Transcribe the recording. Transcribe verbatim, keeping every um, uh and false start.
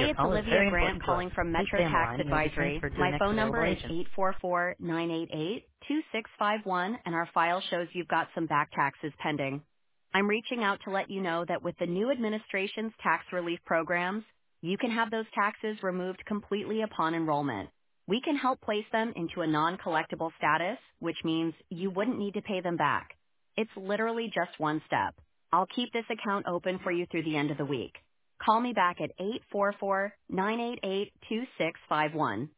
Your Hey, it's call is Olivia very Grant important to us. calling from Please Metro stay on the Tax line and you'll be Advisory. transferred to the My next phone available number is agent. eight four four, nine eight eight, two six five one, and our file shows you've got some back taxes pending. I'm reaching out to let you know that with the new administration's tax relief programs, you can have those taxes removed completely upon enrollment. We can help place them into a non-collectible status, which means you wouldn't need to pay them back. It's literally just one step. I'll keep this account open for you through the end of the week. Call me back at eight four four, nine eight eight, two six five one.